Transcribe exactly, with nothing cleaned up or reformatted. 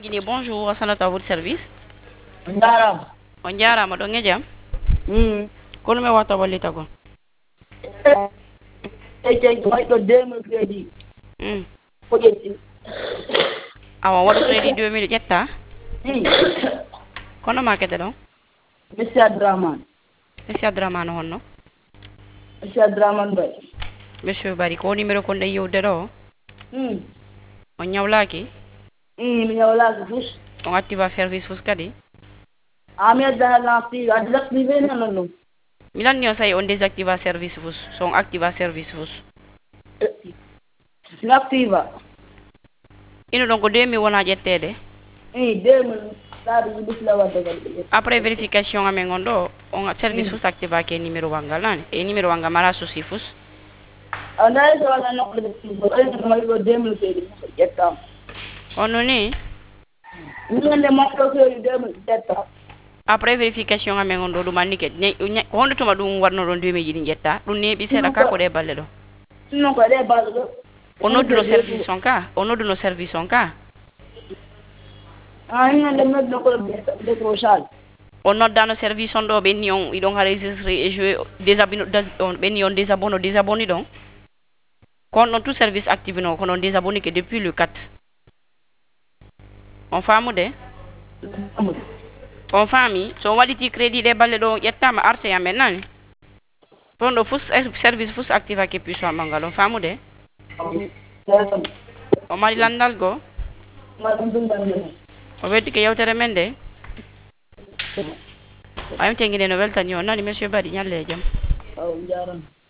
Guinée, bonjour, Assanata à votre service. On jarama. On jarama ɗo ŋejam. Mm. Kono mi wata wallita kon. Ece wayɗo deux mille crédit. Mm. Ko ƴetti. Awa waɗo crédit deux mille ƴetta. Mm. Kono ma kete ɗon. Monsieur Abdraman. Monsieur Abdramane honno. Monsieur Abdraman Bay. Monsieur Bari ko numéro kon ɗen yewde ɗo. Mm. On ñawlaki. Mm, mi ñawlaki fus. On activa service fus kadi. Ami addana lanti adactivé nanon ɗum. Milan ni say on désactiva service fus. So on activa service fus. L'activa. Ino ɗon ko deux mille wona ƴettede. Mm, deux mille laaɓi bisla wadde kadi. Après vérification amen on ɗo on service fus activake numéro wangal nani. E numéro wanga mara souci fus. Anda so wala nokkde ɗum ko mayɗo deux mille crédit ƴettam. Honno ni. Minde makko crédit deux mille ƴetta. Après vérification amen on ɗo ɗum anni ke ko honde tuma ɗum warno ɗon deux mille ɗi ƴetta ɗum neeɓi seeɗa ka ko ɗe balle ɗo. Non ko ɗe balle ɗo. O nodduno service on ka o nodduno service on ka. Ah, hande nodduno ko décrochage. O noddano service on ɗo ɓenni on iɗon ha registré et joué désabino on ɓenni on désabonne o désabonni ɗon kon ɗon tout service active no kono on désabonni que depuis le quatre. On famude on faami so waɗiti crédit ɗe balle ɗo ƴettama arse amen nani ton ɗo fus service fus activake puissant mangal on famude o mari landal go o weddike yewtere men de ayim tenguine no weltani on nani monsieur Badi ñalle e jaam.